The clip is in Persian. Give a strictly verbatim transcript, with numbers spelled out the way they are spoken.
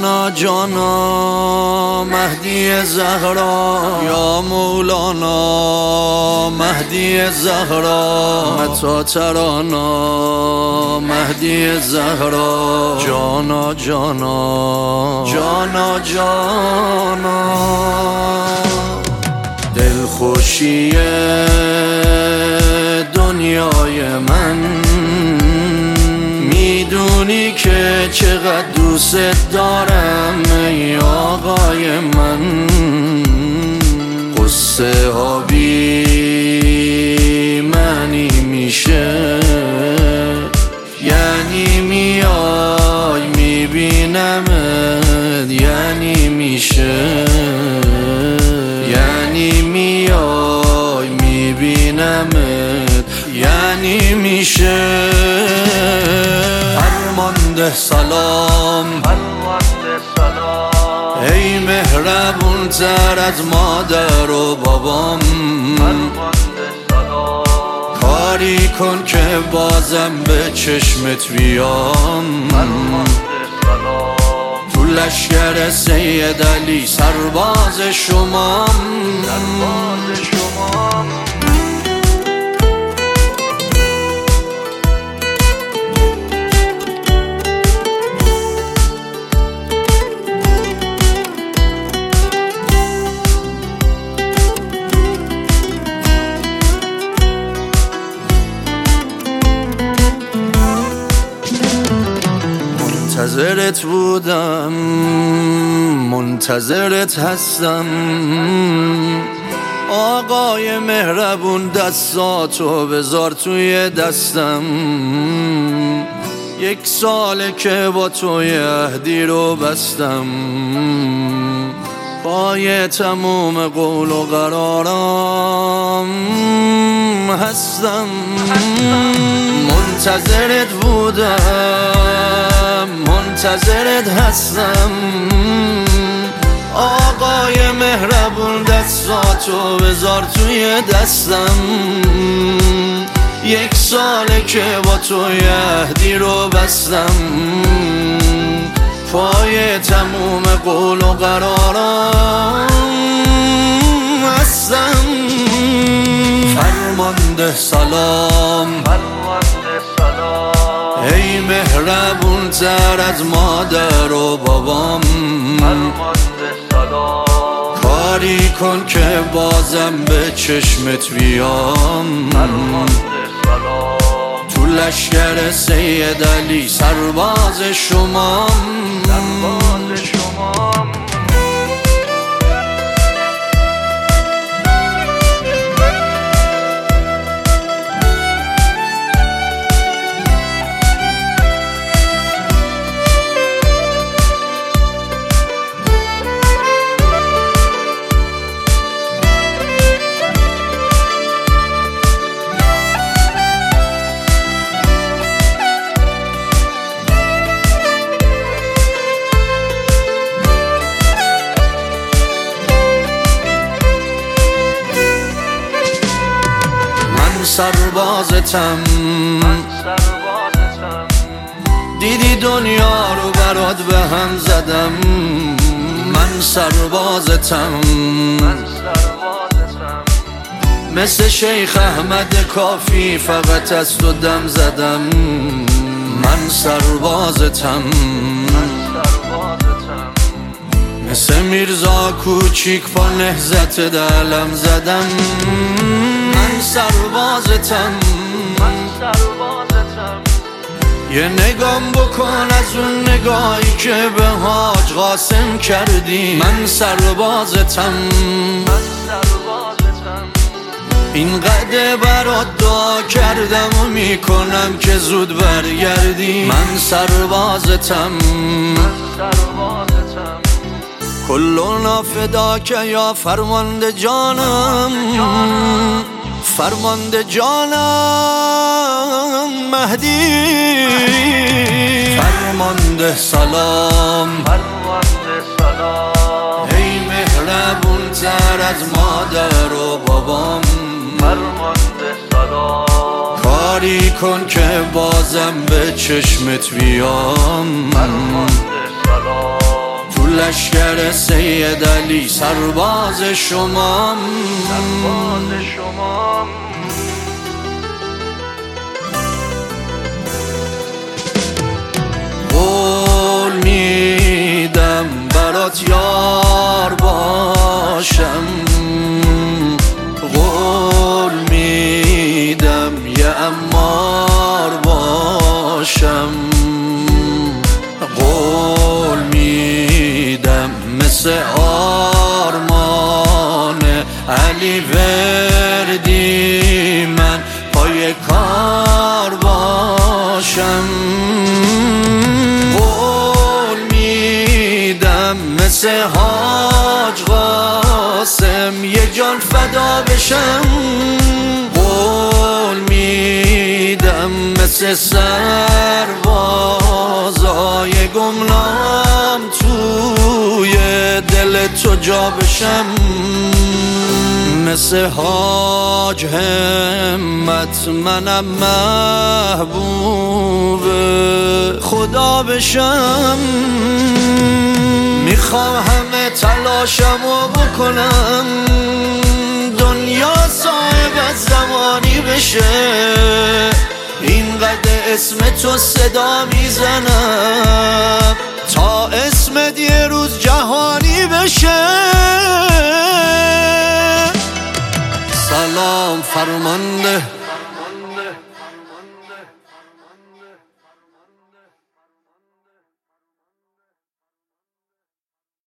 جانا جانا مهدی زهرا، یا مولانا مهدی زهرا، متا ترانا مهدی زهرا، جانا جانا جانا جانا. دلخوشی دنیای من، میدونی که چقدر دوست دارم ای آقای من. قصه ها بی معنی میشه، یعنی میای میبینمت، یعنی میشه، یعنی میای میبینمت، یعنی میشه. فرمانده سلام، ای مهربون تر از مادر و بابام. کاری کن که بازم به چشمت بیام. تو لشکر سید علی سرباز شمام. منتظرت بودم، منتظرت هستم آقای مهربون. دستاتو بذار توی دستم، یک ساله که با توی عهدی رو بستم. پای تموم قول و قرارم هستم. منتظرت بودم، منتظرت هستم آقای مهربون. دستاتو بذار توی دستم، یک ساله که با توی عهدی رو بستم. پای تموم قول و قرارم هستم. فرمانده سلام، ای مهربون تر از مادر و بابام. کاری کن که بازم به چشمت بیام. تو لشکر سید علی سرباز شمام. سربازتم، دیدی دنیا رو برات به هم زدم. من سربازتم، مثل شیخ احمد کافی فقط از تو دم زدم. من سربازتم، مثل میرزا کوچیک با نهضت دلم زدم. من سربازتم، یه نگام بکن از اون نگاهی که به حاج قاسم کردی. من سربازتم، اینقدر برات دعا کردم و میکنم که زود برگردی. من سربازتم، کلنا فداک یا فرمانده جانم. فرمانده جانم مهدی. فرمانده سلام، ای مهربون تر از مادر و بابام. کاری کن که بازم به چشمت بیام. لشکر سید علی سرباز شمام سرباز شمام قول میدم برات یار باشم قول میدم یه عمار باشم قول میدم مثل آرمان علی وردی من پای کار باشم قول میدم مثل حاج قاسم یه جان فدا بشم قول میدم مثل سربازای گمنام توی دل تو جا بشم مثل حاج همت منم محبوب خدا بشم میخوام همه تلاشمو بکنم دنیا صاحب زمانی بشه اینقدر اسم تو صدا میزنم تا اسمت یه روز جهانی بشه سلام فرمانده